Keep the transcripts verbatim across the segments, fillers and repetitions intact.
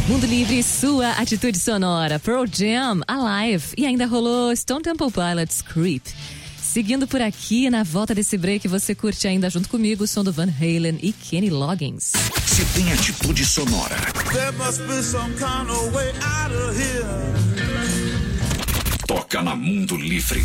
Mundo Livre, sua atitude sonora. Pearl Jam, Alive. E ainda rolou Stone Temple Pilots, Creep. Seguindo por aqui, na volta desse break, você curte ainda junto comigo o som do Van Halen e Kenny Loggins. Se tem atitude sonora. There must be some kind of way out of here. Toca na Mundo Livre.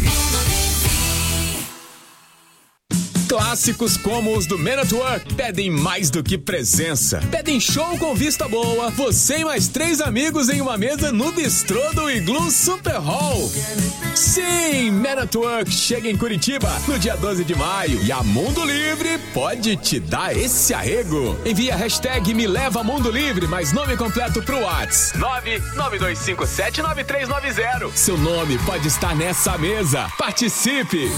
Clássicos como os do Man at Work pedem mais do que presença. Pedem show com vista boa, você e mais três amigos em uma mesa no bistrô do Iglu Super Hall. Sim, Man at Work chega em Curitiba no dia doze de maio e a Mundo Livre pode te dar esse arrego. Envia a hashtag Me Leva Mundo Livre, mais nome completo pro WhatsApp nove nove dois cinco sete nove três nove zero. Seu nome pode estar nessa mesa. Participe!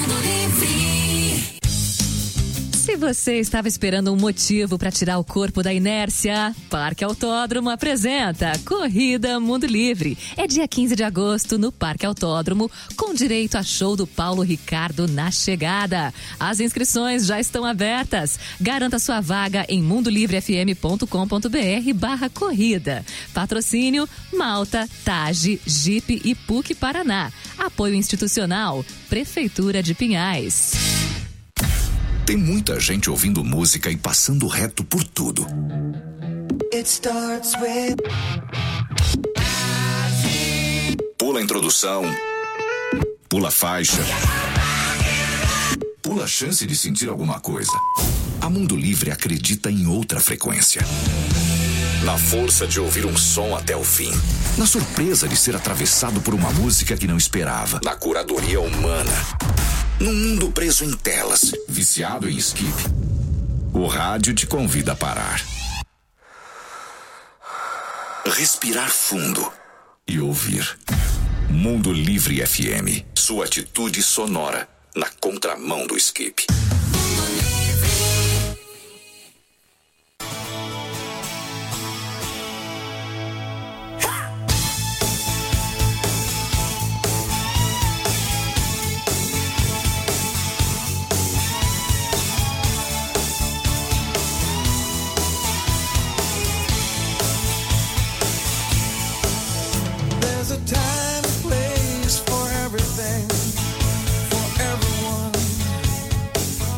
Se você estava esperando um motivo para tirar o corpo da inércia, Parque Autódromo apresenta Corrida Mundo Livre. É dia quinze de agosto no Parque Autódromo, com direito a show do Paulo Ricardo na chegada. As inscrições já estão abertas. Garanta sua vaga em mundolivrefm.com.br barra corrida. Patrocínio Malta, Tage, Jeep e P U C Paraná. Apoio institucional Prefeitura de Pinhais. Tem muita gente ouvindo música e passando reto por tudo. It starts with... Pula a introdução. Pula a faixa. Pula a chance de sentir alguma coisa. A Mundo Livre acredita em outra frequência. Na força de ouvir um som até o fim. Na surpresa de ser atravessado por uma música que não esperava. Na curadoria humana. Num mundo preso em telas, viciado em skip, o rádio te convida a parar. Respirar fundo e ouvir. Mundo Livre F M, sua atitude sonora na contramão do skip. Time and place for everything, for everyone.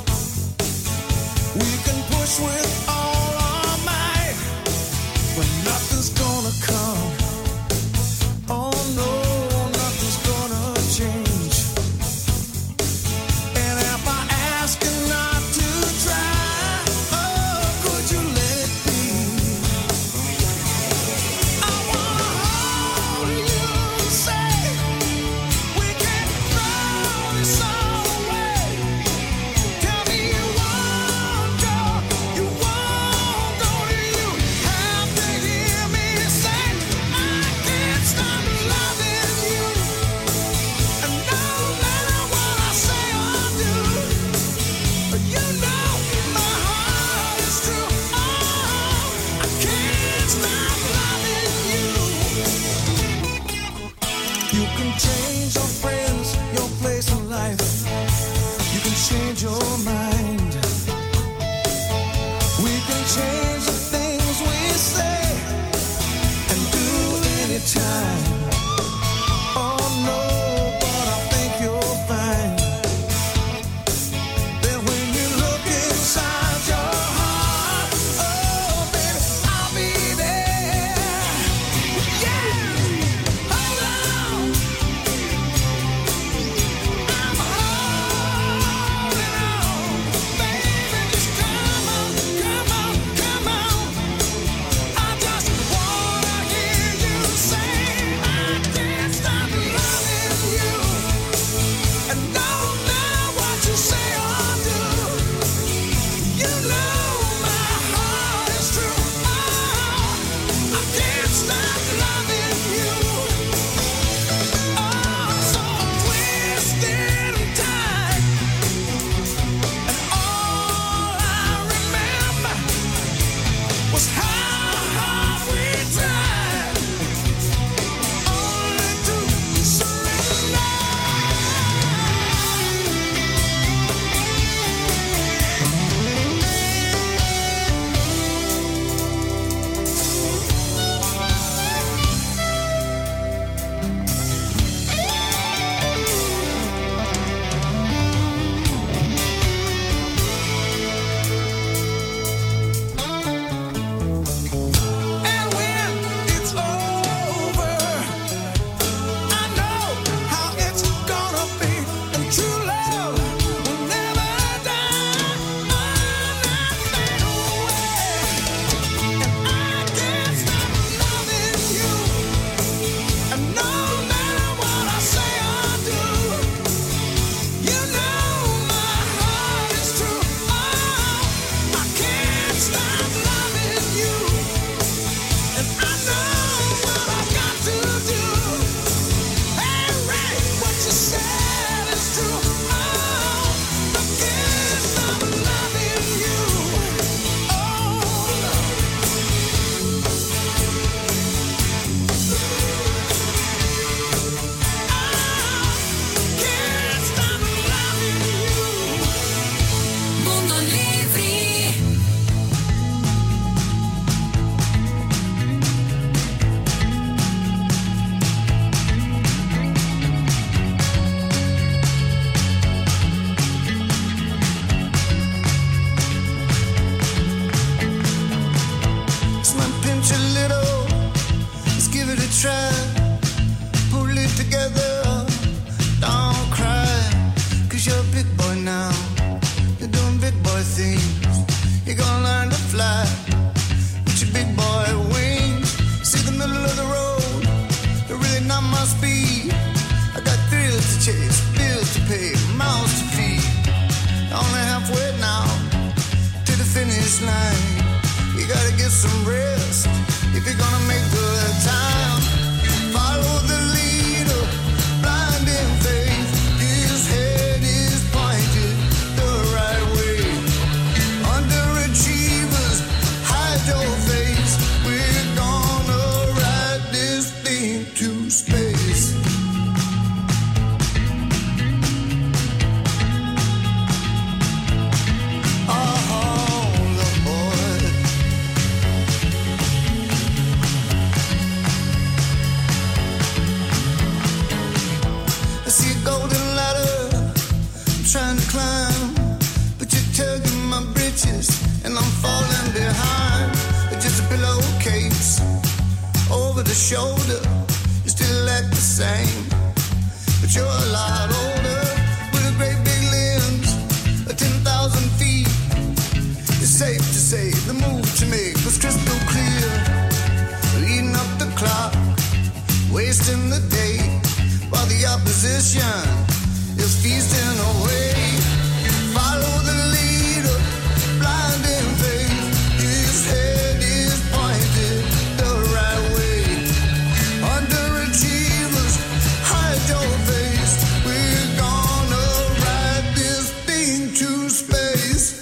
the shoulder, you still act the same. But you're a lot older, with a great big limbs, a ten thousand feet. It's safe to say the move to make was crystal clear. Leading up the clock, wasting the day, while the opposition is feasting away. Follow the leader, blind in faith. His head is pointed the right way. Underachievers, hide your face. We're gonna ride this thing to space.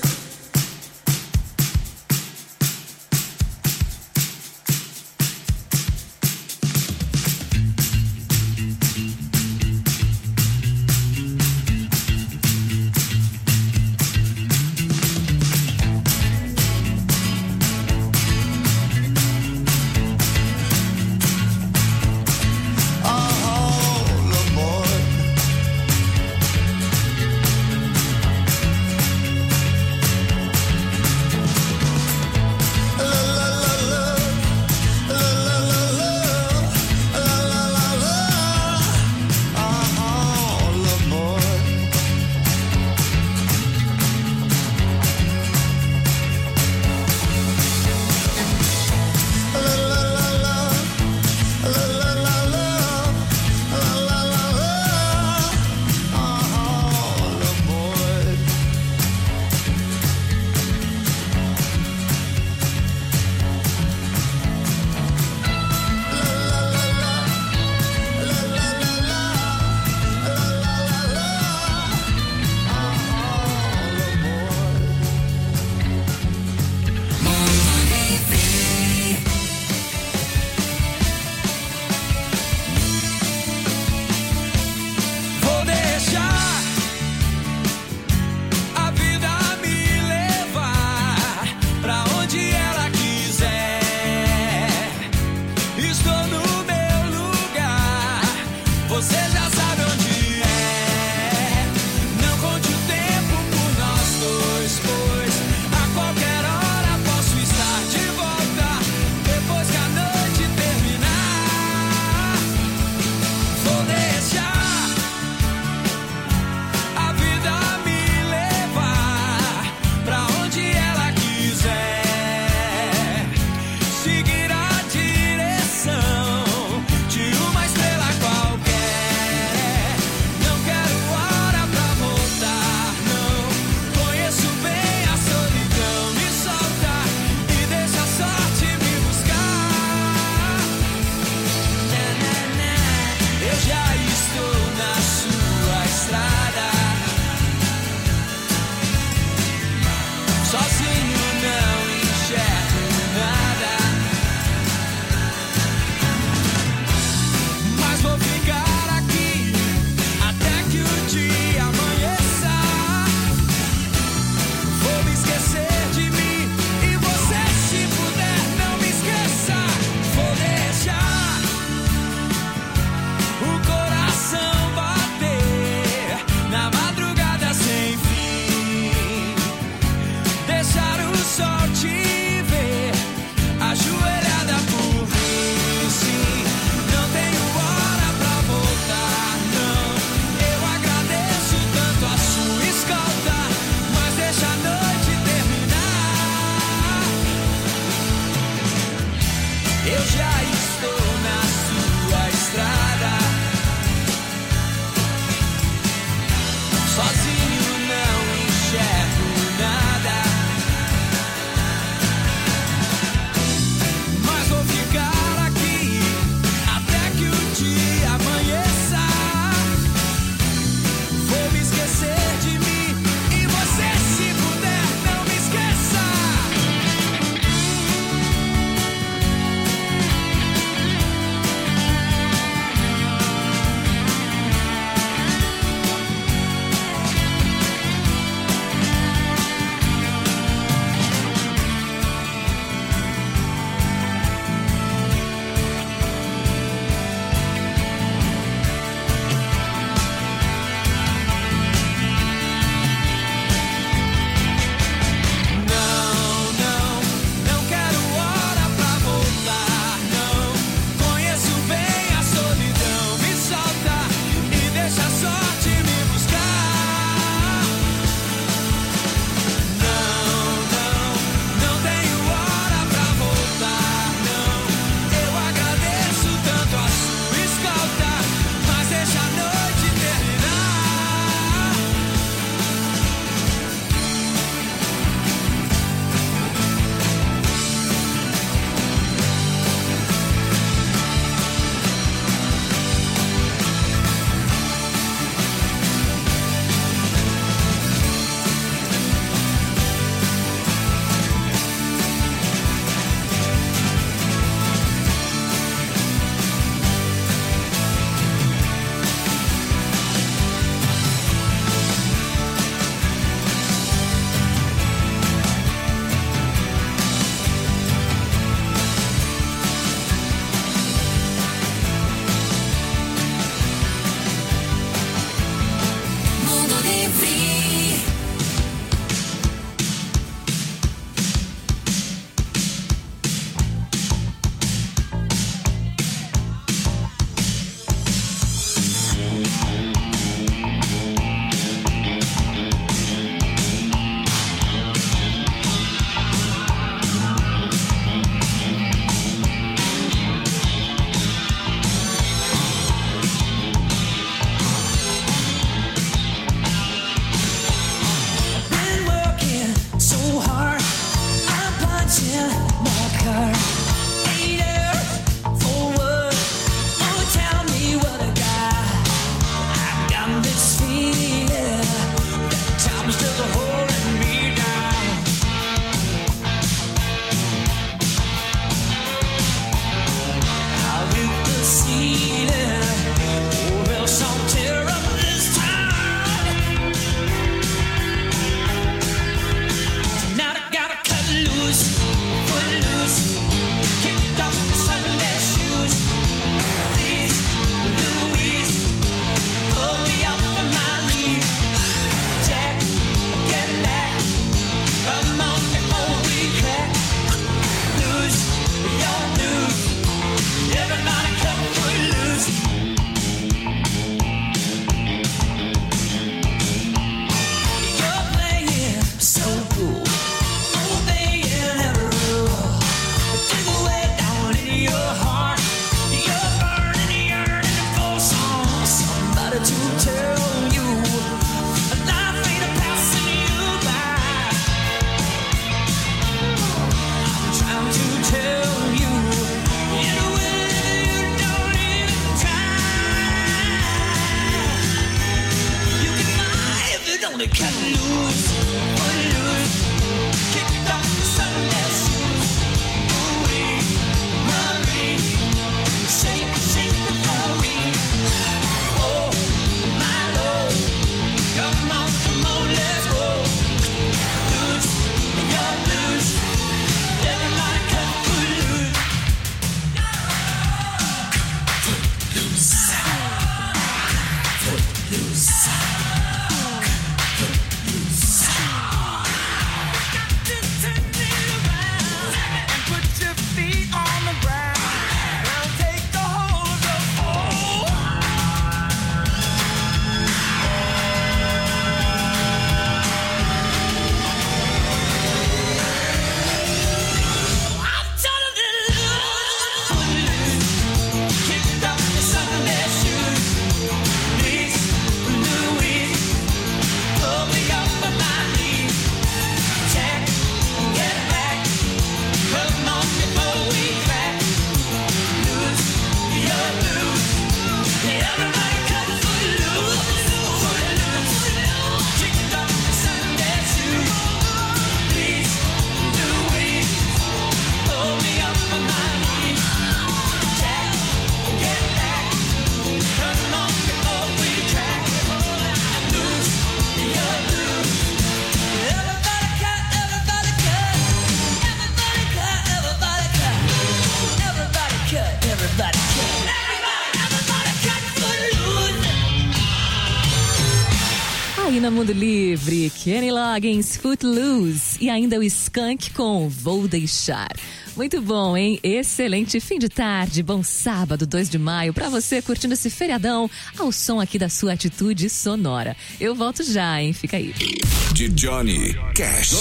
aqui na Mundo Livre. Kenny Loggins, Footloose e ainda o Skank com Vou Deixar. Muito bom, hein? Excelente fim de tarde, bom sábado, dois de maio, pra você curtindo esse feriadão ao som aqui da sua atitude sonora. Eu volto já, hein? Fica aí. De Johnny Cash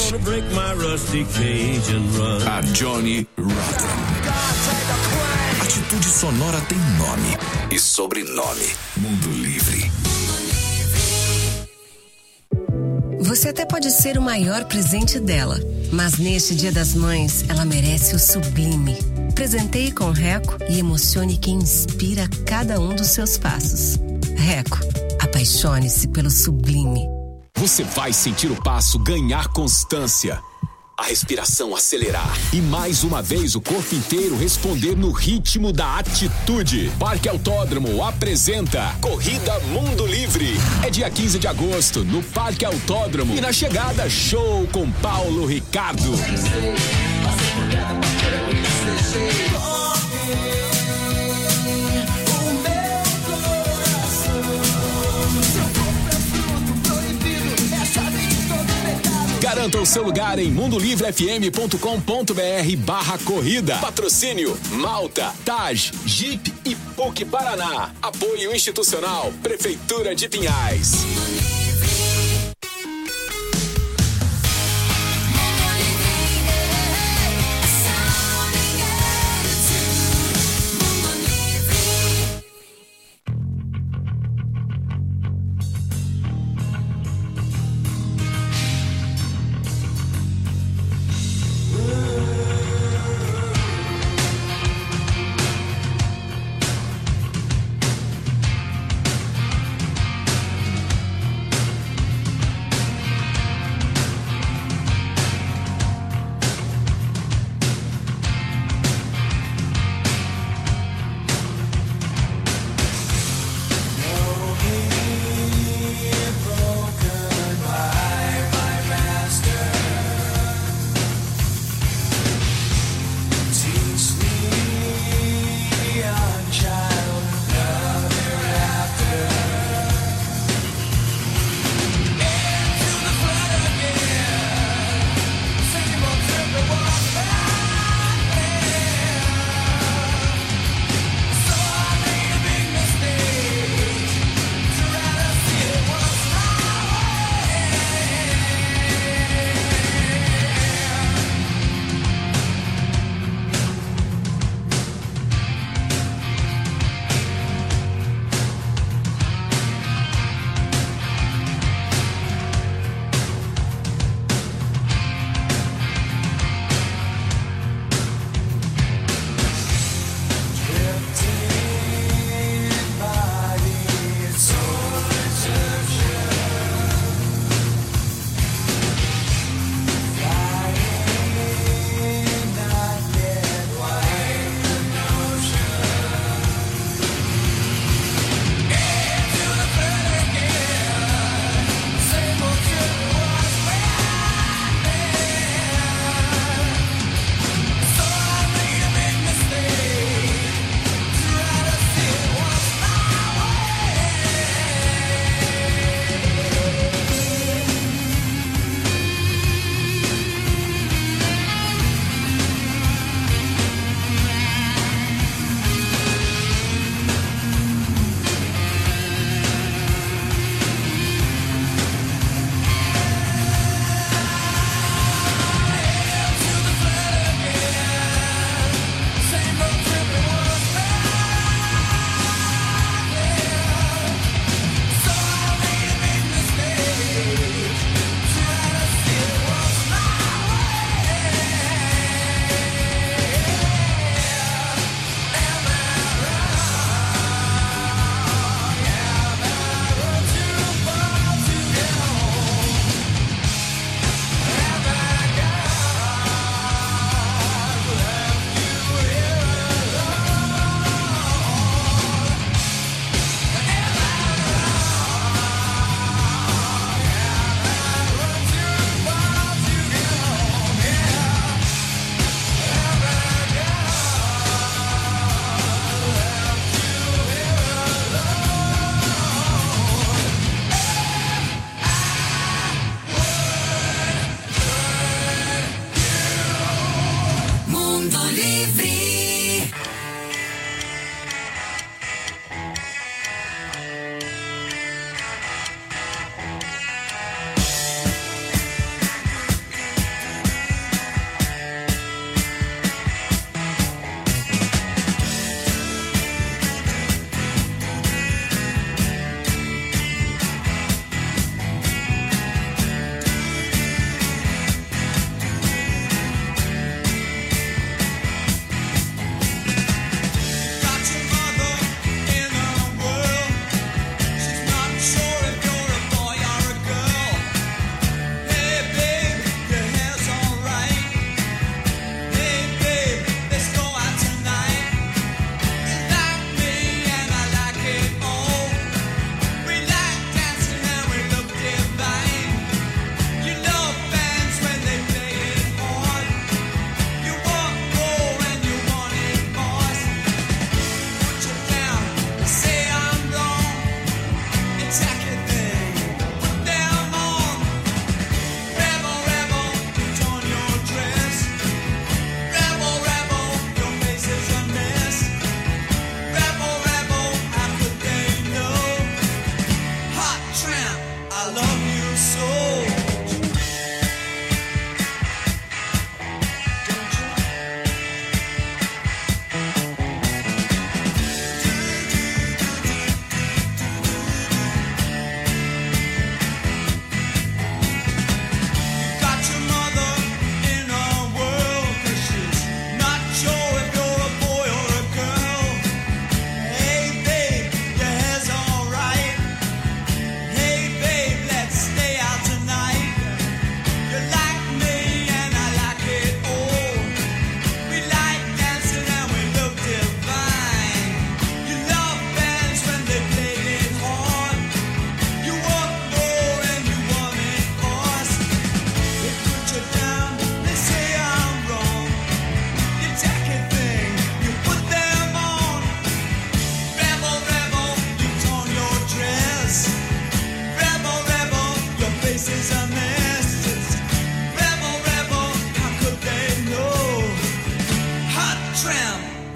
a Johnny Rotten. Atitude sonora tem nome e sobrenome. Mundo Livre. Você até pode ser o maior presente dela, mas neste Dia das Mães, ela merece o sublime. Presenteie com Reco e emocione quem inspira cada um dos seus passos. Reco, apaixone-se pelo sublime. Você vai sentir o passo ganhar constância, a respiração acelerar e mais uma vez o corpo inteiro responder no ritmo da atitude. Parque Autódromo apresenta Corrida Mundo Livre. É dia quinze de agosto no Parque Autódromo e na chegada show com Paulo Ricardo. Garanta o seu lugar em mundolivrefm.com.br barra corrida. Patrocínio Malta, Taj, Jeep e P U C Paraná. Apoio institucional Prefeitura de Pinhais.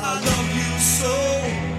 I love you so.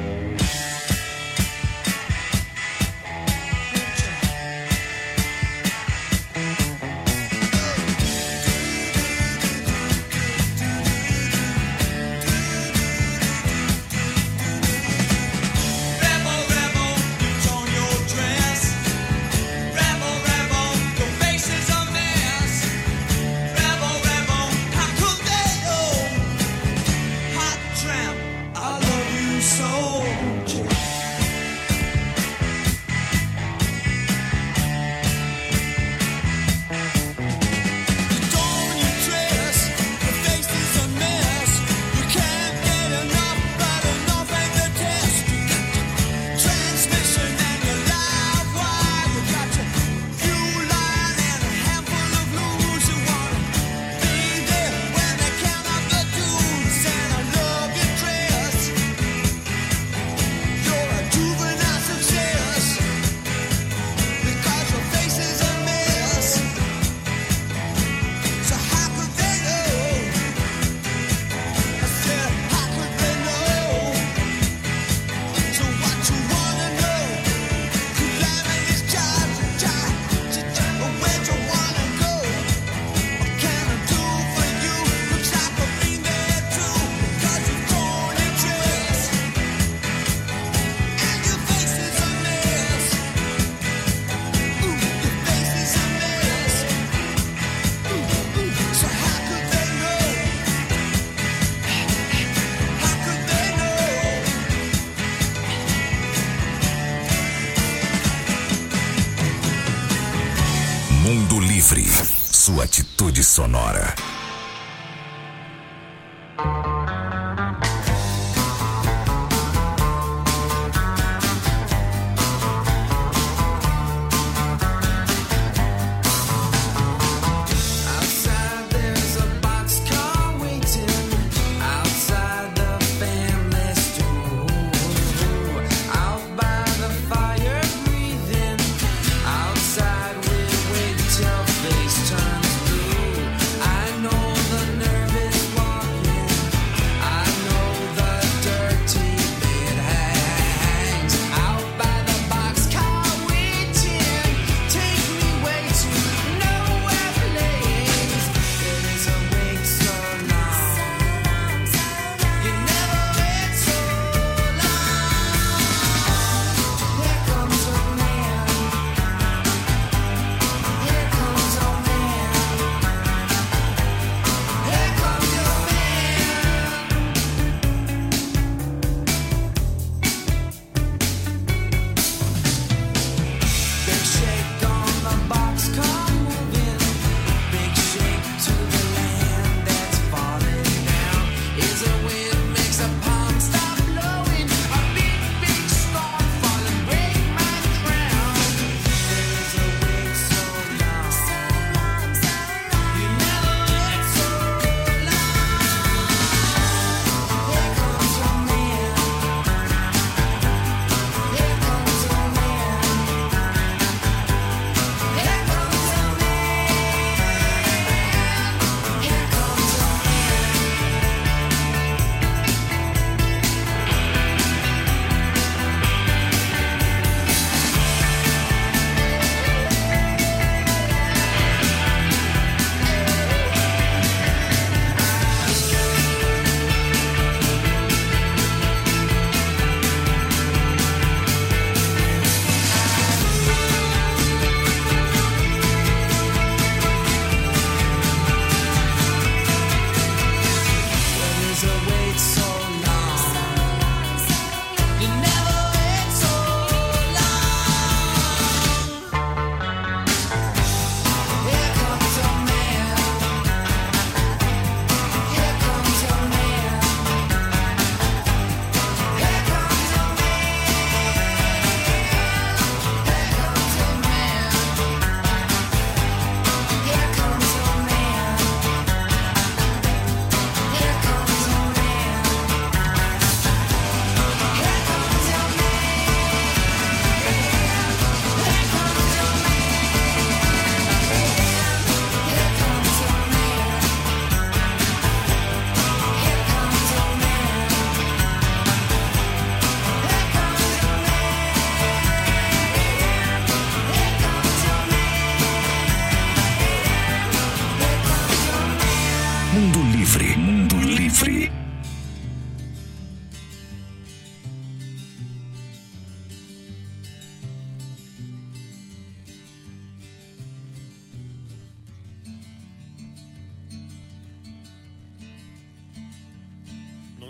Mundo Livre, sua atitude sonora. I know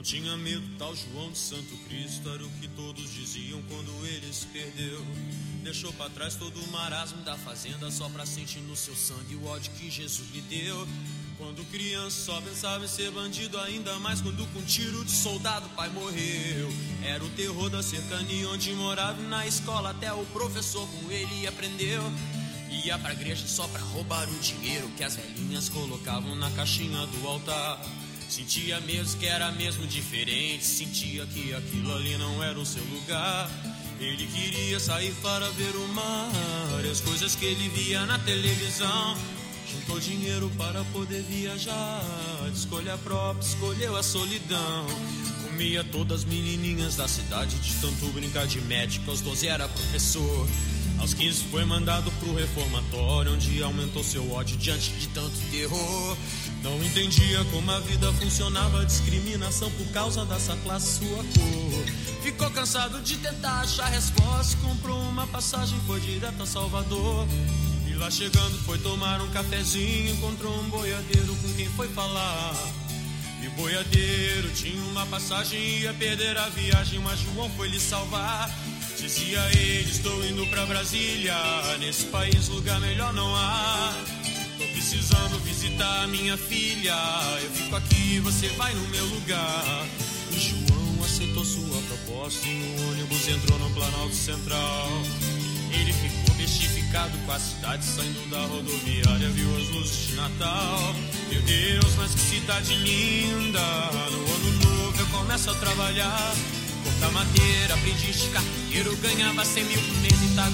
Não tinha medo, tal João de Santo Cristo, era o que todos diziam quando ele se perdeu. Deixou pra trás todo o marasmo da fazenda, só pra sentir no seu sangue o ódio que Jesus lhe deu. Quando criança só pensava em ser bandido, ainda mais quando com tiro de soldado o pai morreu. Era o terror da cercania onde morava, e na escola até o professor com ele aprendeu. Ia pra igreja só pra roubar o dinheiro que as velhinhas colocavam na caixinha do altar. Sentia mesmo que era mesmo diferente, sentia que aquilo ali não era o seu lugar. Ele queria sair para ver o mar e as coisas que ele via na televisão. Juntou dinheiro para poder viajar, de escolha própria, escolheu a solidão. Comia todas as menininhas da cidade, de tanto brincar de médico, aos doze era professor. Aos quinze foi mandado pro reformatório, onde aumentou seu ódio diante de tanto terror. Não entendia como a vida funcionava, discriminação por causa dessa classe, sua cor. Ficou cansado de tentar achar resposta, comprou uma passagem, foi direto a Salvador. E lá chegando foi tomar um cafezinho, encontrou um boiadeiro com quem foi falar. E o boiadeiro tinha uma passagem, ia perder a viagem, mas João foi lhe salvar. Dizia ele, estou indo pra Brasília, nesse país lugar melhor não há. Tô precisando visitar a minha filha, eu fico aqui, você vai no meu lugar. E João aceitou sua proposta e no ônibus entrou no Planalto Central. Ele ficou bestificado com a cidade, saindo da rodoviária, viu as luzes de Natal. Meu Deus, mas que cidade linda, no ano novo eu começo a trabalhar. Cortar madeira, aprendiz de carteiro, ganhava cem mil por mês em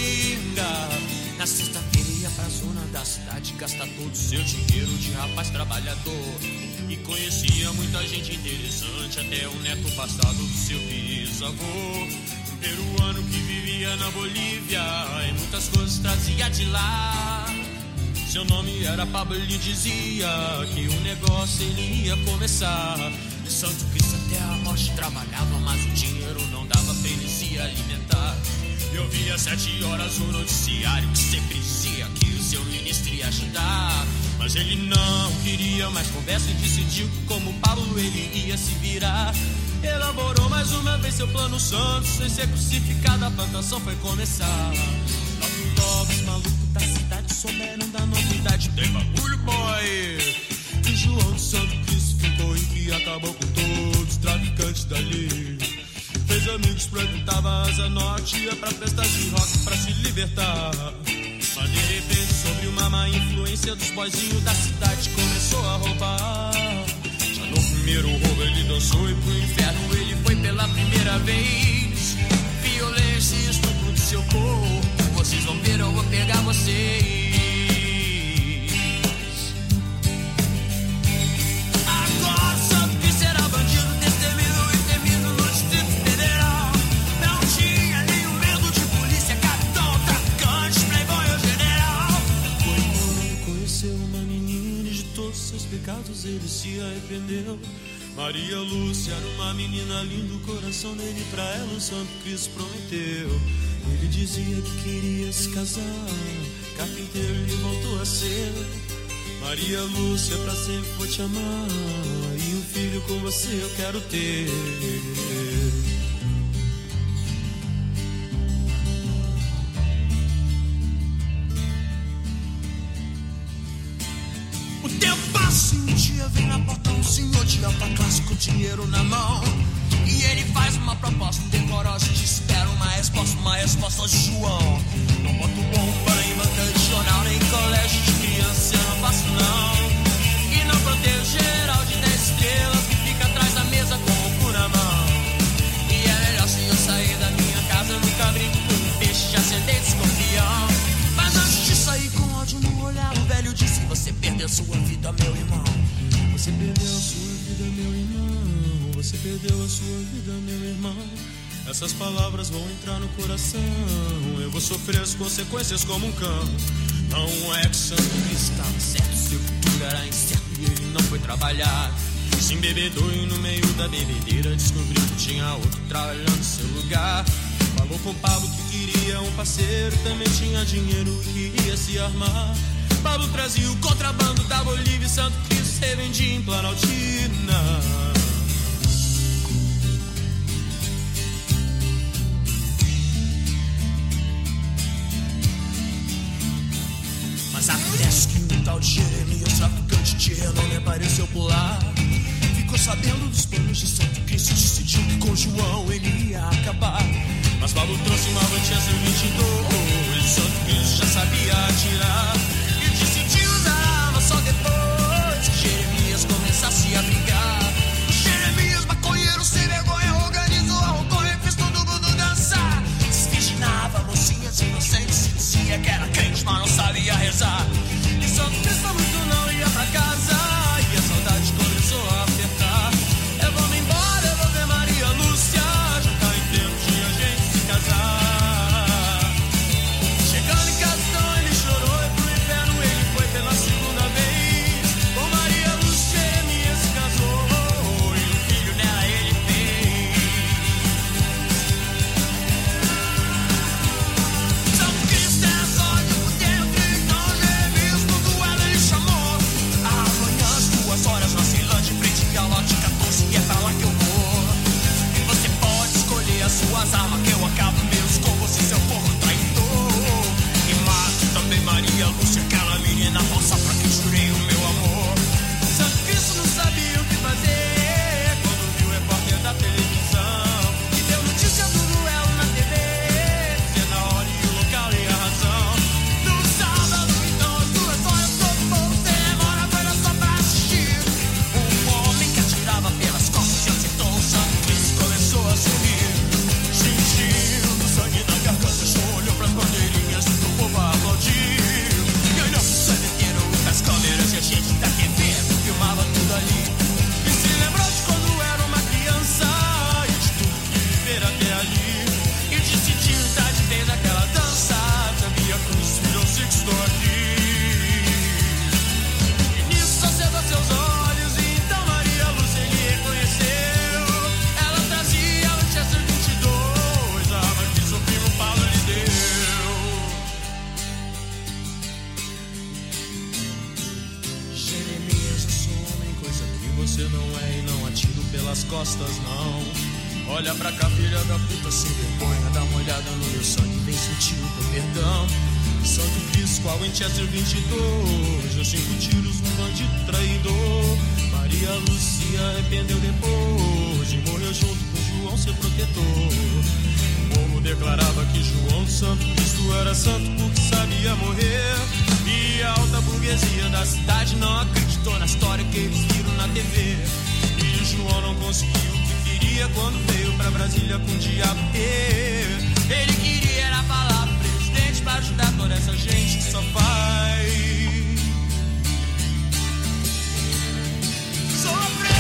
Taguatinga. Na sexta-feira ia pra zona da cidade, gastar todo o seu dinheiro de rapaz trabalhador. E conhecia muita gente interessante, até o neto passado do seu bisavô. Um peruano que vivia na Bolívia e muitas coisas trazia de lá. Seu nome era Pablo, ele dizia que o negócio ele ia começar. De Santo Cristo até a morte trabalhava, mas o dinheiro não dava pra ele se alimentar. Eu via sete horas o noticiário que sempre dizia que o seu ministro ia ajudar. Mas ele não queria mais conversa e decidiu que como Pablo ele ia se virar. Elaborou mais uma vez seu plano santo, sem ser crucificado a plantação foi começar. Logo logo os malucos da cidade souberam da novidade, tem bagulho boy. E João de Santo Cristo ficou em que acabou com todos os traficantes dali. Fez amigos, frequentava a Asa Norte, ia pra festas de rock pra se libertar. Mas de repente, sobre uma má influência dos boizinhos da cidade, começou a roubar. Já no primeiro roubo ele dançou e pro inferno ele foi pela primeira vez. Violência e estupro do seu corpo, vocês vão ver, eu vou pegar vocês. Agora sabe que será bandido, destemido e temido no Distrito Federal. Não tinha nenhum medo de polícia, capitão, traficante, playboy ou general. Foi quando conheceu uma menina e de todos seus pecados ele se arrependeu. Maria Lúcia era uma menina linda, o coração dele pra ela o Santo Cristo prometeu. Ele dizia que queria se casar, carpinteiro ele voltou a ser. Maria Lúcia, pra sempre vou te amar, e um filho com você eu quero ter. O tempo passa e um dia vem na porta um senhor de alta classe com dinheiro na mão. E ele faz uma proposta indecorosa, te espera uma resposta, uma resposta de João. Não boto bomba em banca de jornal, nem colégio de criança, eu não faço não. E não protejo geral de dez estrelas que fica atrás da mesa com o cu na mão. E é melhor se eu sair da minha casa, nunca brinco com um peixe, já sentei de escorpião. Mas antes de sair com ódio no olhar, o velho disse: você perdeu sua vida, meu irmão. Você perdeu a sua vida, meu irmão. Você perdeu a sua vida, meu irmão. Essas palavras vão entrar no coração. Eu vou sofrer as consequências como um cão. Não é que Santo Cristo estava certo, seu futuro era incerto e ele não foi trabalhar. Se embebedou e no meio da bebedeira descobriu que tinha outro trabalhando no seu lugar. Falou com Pablo que queria um parceiro, também tinha dinheiro e queria se armar. Pablo trazia o contrabando da Bolívia e Santo Cristo se vendia em Planaltina. tal de Jeremias, traficante de renome, apareceu por lá. Ficou sabendo dos planos de Santo Cristo, decidiu que com João ele ia acabar. Mas Paulo trouxe uma Winchester vinte e dois, Santo Cristo já sabia atirar. E decidiu usar a arma só depois que Jeremias começasse a brigar. O Jeremias, maconheiro sem vergonha, organizou a roconha e fez todo mundo dançar. Desvirginava mocinhas inocentes, dizia que era crente, mas não sabia rezar. E Santo Cristo muito não ia pra casa, e a saudade começou a apertar. Eu vou me embora, eu vou ver Maria Lúcia, já tá em tempo de a gente se casar. Chegando em casa então ele chorou, e pro inferno ele foi pela segunda vez. Com Maria Lúcia Jeremias se casou, e um filho nela ele fez. Santo Cristo era sódio por dentro, então Jeremias no duelo ele chamou. Amanhã às duas horas na Ceilândia, em frente ao lote quatorze, e é pra lá que eu vou. E você pode escolher as suas armas, que eu acabo meus com você, seu porco traidor. E mato também Maria Lúcia, aquela menina falsa pra quem jurei o meu amor. Santo Cristo não sabia o que fazer quando viu o repórter da televisão e deu notícia do duelo na T V, dizendo a hora e o local e a razão. No sábado, então, às duas horas, todo mundo sem demora, foi lá só pra assistir. Um homem que atirava pelas costas e acertou o Santo Cristo começou a sorrir. Sentindo sangue na garganta, só olhou pras bandeirinhas e o povo aplaudiu. E olhou pro santeiro, pras câmeras e a gente da T V filmava tudo ali. E se lembrou de quando era uma criança e de tudo que viver até ali. E decidiu estar de vez naquela dança, sabia que cruz virou Six aqui. E nisso acendeu seus olhos, e então Maria Lúcia ele reconheceu. Ela trazia a Winchester vinte e dois, a arma que seu primo Paulo lhe deu. Jeremias, eu sou homem, coisa que você não é, e não atiro pelas costas, não. Olha pra cá, filha da puta, sem vergonha, dá uma olhada no meu sangue, vem sentir o teu perdão. Santo Cristo com a Winchester vinte e dois, deu cinco tiros no bandido traidor. Maria Lúcia arrependeu depois e morreu junto com João, seu protetor. O povo declarava que João Santo Cristo era santo porque sabia morrer. E a alta burguesia da cidade não acreditou na história que eles viram na T V. E João não conseguiu o que queria quando veio pra Brasília com o diabo. Ele queria era falar pro presidente pra ajudar toda essa gente que só faz sofrer.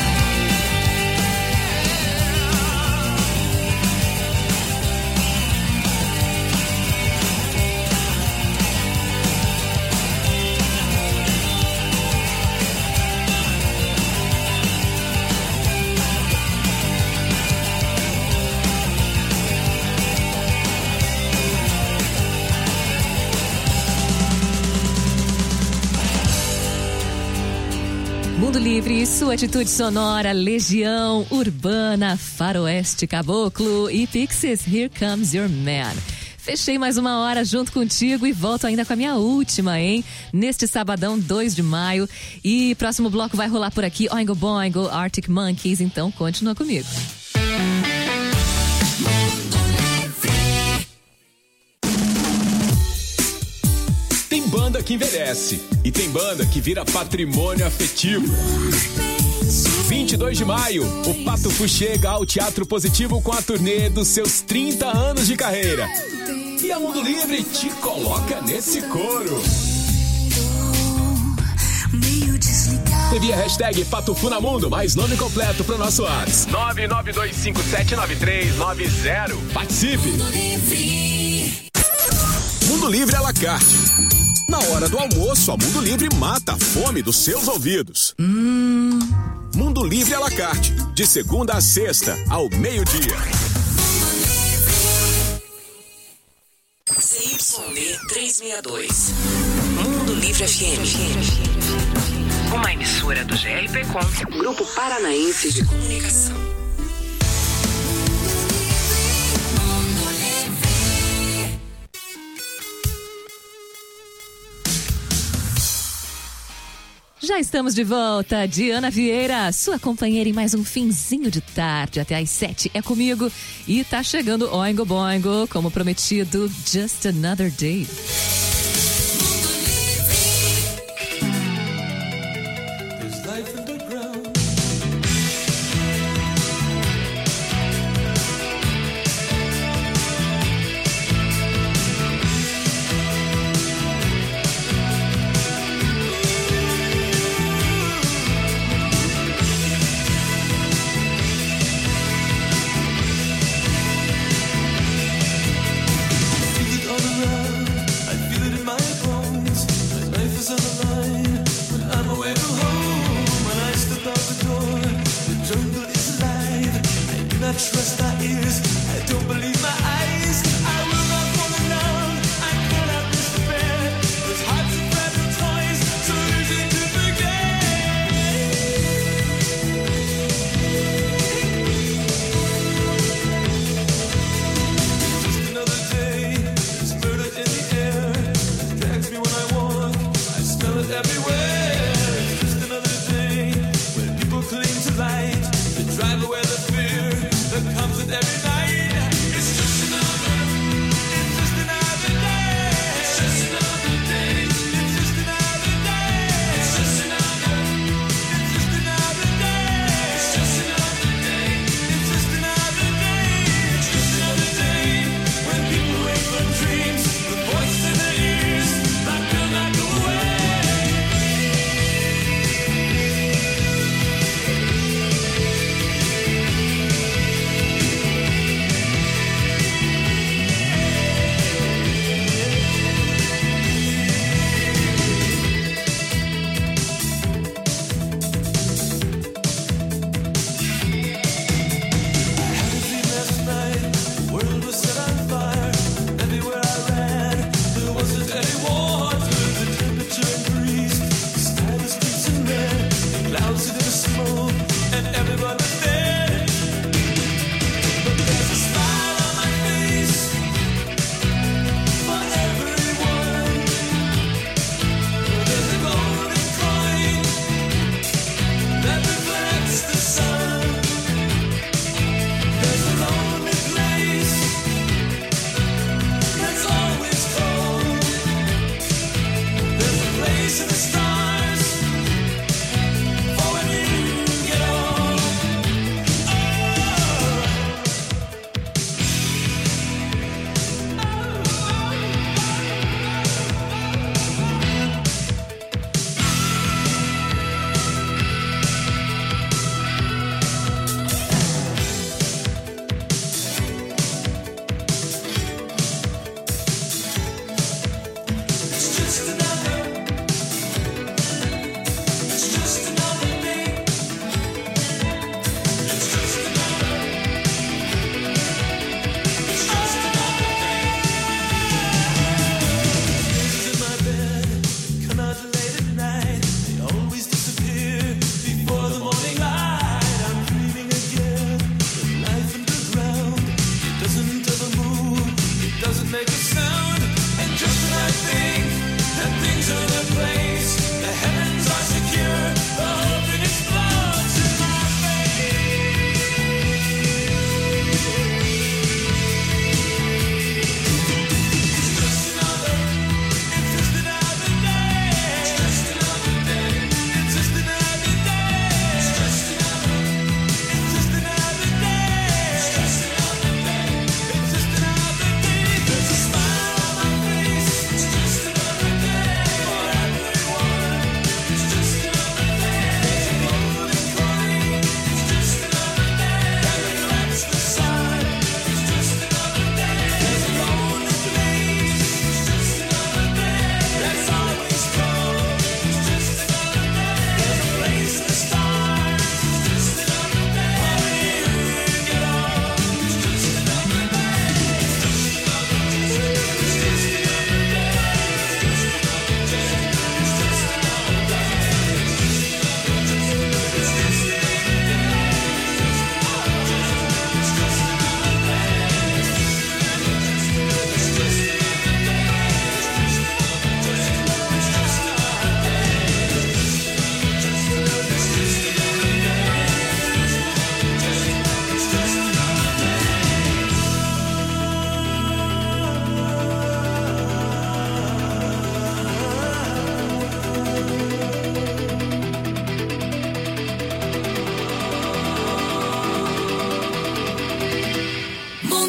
Mundo Livre e sua atitude sonora, Legião Urbana, Faroeste Caboclo e Pixies, Here Comes Your Man. Fechei mais uma hora junto contigo e volto ainda com a minha última, hein? Neste sabadão, dois de maio. E próximo bloco vai rolar por aqui, Oingo Boingo, Arctic Monkeys, então continua comigo. Tem banda que envelhece e tem banda que vira patrimônio afetivo. vinte e dois de maio, o Patufu chega ao Teatro Positivo com a turnê dos seus trinta anos de carreira. E a Mundo Livre te coloca nesse coro. Envia a hashtag Patufu na Mundo, mais nome completo pro nosso WhatsApp. nove nove dois cinco sete nove três nove zero. Participe! Mundo Livre à la carte. Na hora do almoço, a Mundo Livre mata a fome dos seus ouvidos. Hum. Mundo Livre à la carte. De segunda a sexta, ao meio-dia. C Y D trezentos e sessenta e dois. Mundo Livre F M. Uma emissora do G R P Com, Grupo Paranaense de Comunicação. Já estamos de volta, Diana Vieira, sua companheira em mais um finzinho de tarde, até às sete é comigo. E tá chegando Oingo Boingo, como prometido, Just Another Day. Trust our ears, I don't believe my eyes. I will not fall in love, I cannot despair. Those hearts are fragile toys, so easy to forget. Just another day, there's murder in the air. It drags me when I walk, I smell it everywhere. It's just another day, when people cling to light, they drive away the fear that comes with every night. It's just another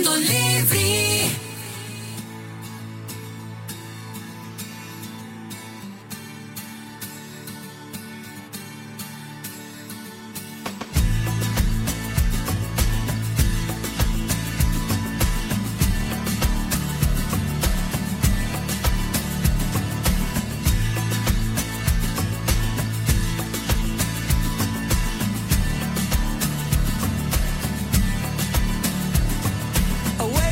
Mundo Livre. Away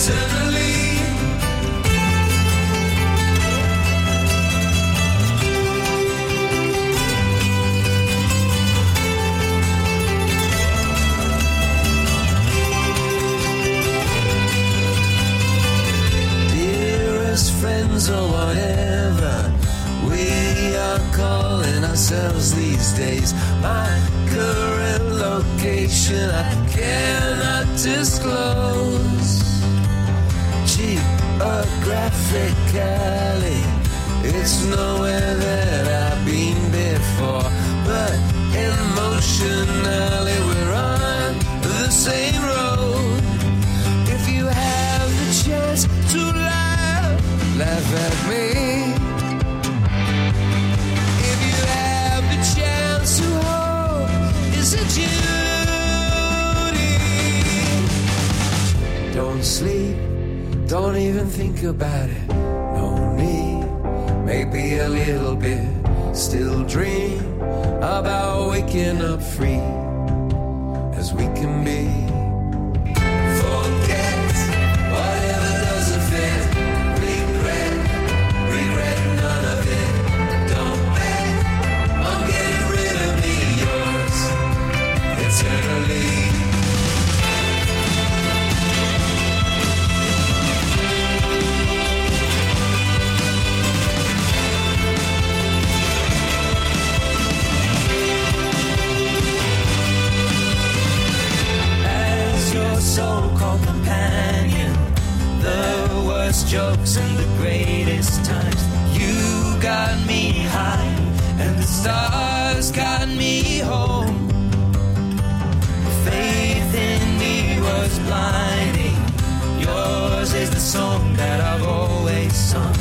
eternally. Friends or whatever we are calling ourselves these days. My current location I cannot disclose. Geographically, it's nowhere that I've been before, but emotionally we're on the same road. If you have the chance to laugh, laugh at me. If you have the chance to hold, it's a duty. Don't sleep, don't even think about it. No need, maybe a little bit. Still dream about waking up free as we can be. Forget whatever doesn't fit. Regret, regret none of it. Don't bet on getting rid of me, yours eternally. So-called companion, the worst jokes and the greatest times. You got me high and the stars got me home. Faith in me was blinding. Yours is the song that I've always sung.